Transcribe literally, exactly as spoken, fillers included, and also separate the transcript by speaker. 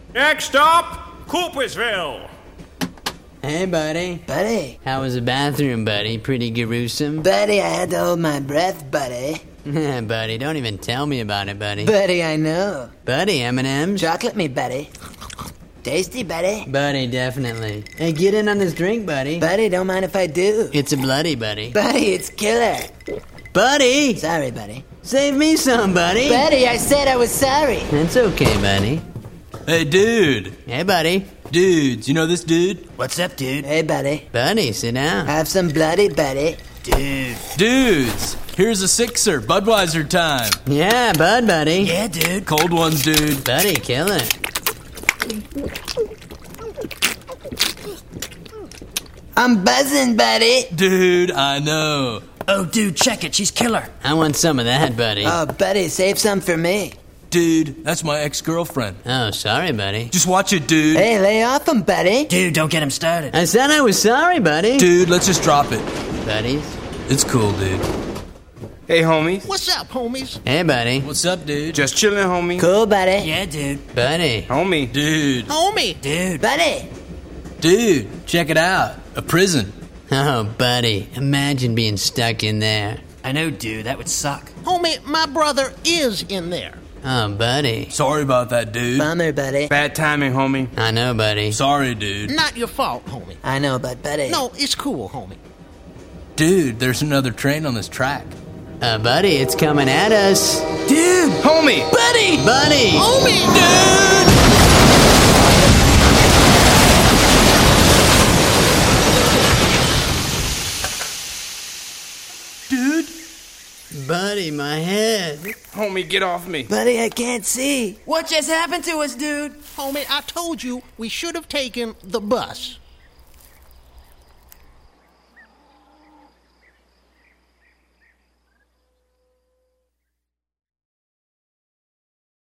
Speaker 1: Next stop, Coopersville.
Speaker 2: Hey, buddy.
Speaker 3: Buddy.
Speaker 2: How was the bathroom, buddy? Pretty gruesome?
Speaker 3: Buddy, I had to hold my breath, buddy.
Speaker 2: Buddy, don't even tell me about it, buddy.
Speaker 3: Buddy, I know.
Speaker 2: Buddy, M and M's?
Speaker 3: Chocolate me, buddy. Tasty, buddy.
Speaker 2: Buddy, definitely. Hey, get in on this drink, buddy.
Speaker 3: Buddy, don't mind if I do.
Speaker 2: It's a bloody, buddy.
Speaker 3: Buddy, it's killer.
Speaker 2: Buddy!
Speaker 3: Sorry, buddy.
Speaker 2: Save me some, buddy.
Speaker 3: Buddy, I said I was sorry.
Speaker 2: That's okay, buddy.
Speaker 4: Hey, dude.
Speaker 2: Hey, buddy.
Speaker 4: Dudes, you know this dude?
Speaker 3: What's up, dude? Hey, buddy.
Speaker 2: Buddy, sit down.
Speaker 3: Have some bloody, buddy.
Speaker 4: Dude. Dudes, here's a sixer. Budweiser time.
Speaker 2: Yeah, bud, buddy.
Speaker 3: Yeah, dude.
Speaker 4: Cold ones, dude.
Speaker 2: Buddy, kill it.
Speaker 3: I'm buzzing, buddy.
Speaker 4: Dude, I know.
Speaker 3: Oh, dude, check it. She's killer.
Speaker 2: I want some of that, buddy.
Speaker 3: Oh, buddy, save some for me.
Speaker 4: Dude, that's my ex-girlfriend.
Speaker 2: Oh, sorry, buddy.
Speaker 4: Just watch it, dude.
Speaker 3: Hey, lay off him, buddy. Dude, don't get him started.
Speaker 2: I said I was sorry, buddy.
Speaker 4: Dude, let's just drop it.
Speaker 2: Buddies?
Speaker 4: It's cool, dude.
Speaker 1: Hey, homies.
Speaker 5: What's up, homies?
Speaker 2: Hey, buddy.
Speaker 4: What's up, dude?
Speaker 1: Just chilling, homie.
Speaker 3: Cool, buddy. Yeah, dude.
Speaker 2: Buddy.
Speaker 1: Homie.
Speaker 4: Dude.
Speaker 5: Homie.
Speaker 3: Dude. Buddy.
Speaker 4: Dude, check it out. A prison.
Speaker 2: Oh, buddy. Imagine being stuck in there.
Speaker 3: I know, dude. That would suck.
Speaker 5: Homie, my brother is in there.
Speaker 2: Oh, buddy.
Speaker 4: Sorry about that, dude.
Speaker 3: Bummer, buddy.
Speaker 1: Bad timing, homie.
Speaker 2: I know, buddy.
Speaker 4: Sorry, dude.
Speaker 5: Not your fault, homie.
Speaker 3: I know, but buddy.
Speaker 5: No, it's cool, homie.
Speaker 4: Dude, there's another train on this track.
Speaker 2: Uh, buddy, it's coming at us.
Speaker 3: Dude.
Speaker 1: Homie.
Speaker 3: Buddy.
Speaker 2: Buddy.
Speaker 5: Homie!
Speaker 4: Dude?
Speaker 2: Buddy, my head.
Speaker 1: Homie, get off me.
Speaker 3: Buddy, I can't see. What just happened to us, dude?
Speaker 5: Homie, I told you we should have taken the bus.